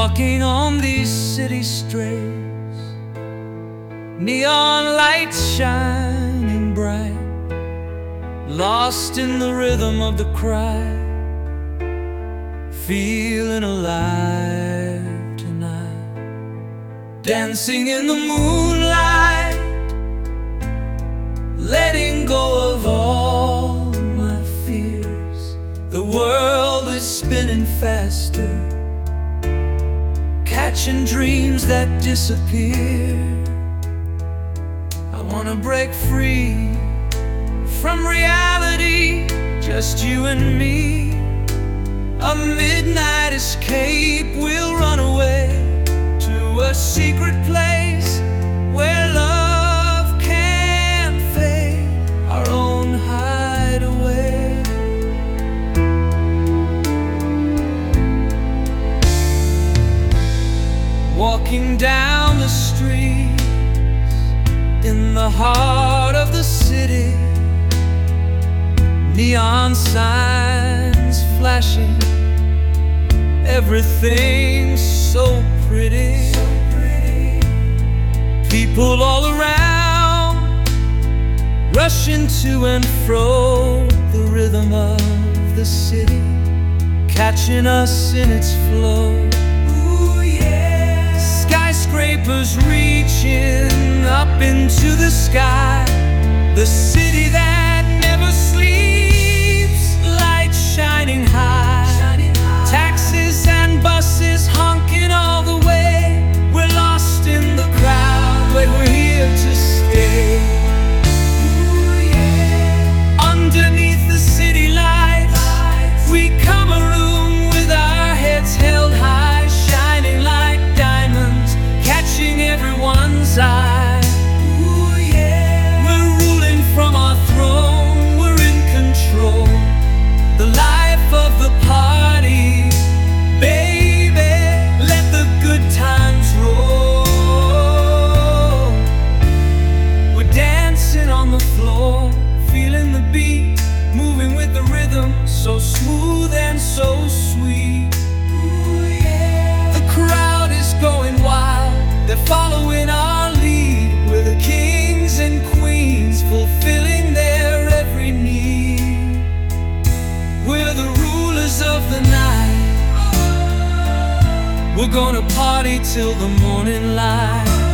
walking on these city streets, neon lights shining bright, lost in the rhythm of the crowd, feeling alive tonight, dancing in the moonlight, letting go of all my fears. The world is spinning faster, catching dreams that disappear. I wanna break free from reality, just you and me. A midnight escape, we'll run away to a secret place where love can't fade, our own hideaway. Walking down the streets in the heart of the city, neon signs flashing, everything's so pretty. People all around, rushing to and fro, the rhythm of the city, catching us in its flow. Ooh, yeah. Skyscrapers reaching up into the sky, the city that never sleeps, lights shining high, taxis and buses honking all the way. We're lost in the crowd, but we're here to stay. Ooh, yeah. Underneath the city lights, we come a room with our heads held high, shining like diamonds, catching everyone's eye. Ooh, yeah. We're ruling from our throne, we're in control, the life of the party. Baby, let the good times roll. We're dancing on the floor, feeling the beat, moving with the rhythm, so smooth and so sweet. Ooh, yeah. The crowd is going wild, they're following our lead. We're the kings and queens, fulfilling their every need. We're the rulers of the night, we're gonna party till the morning light.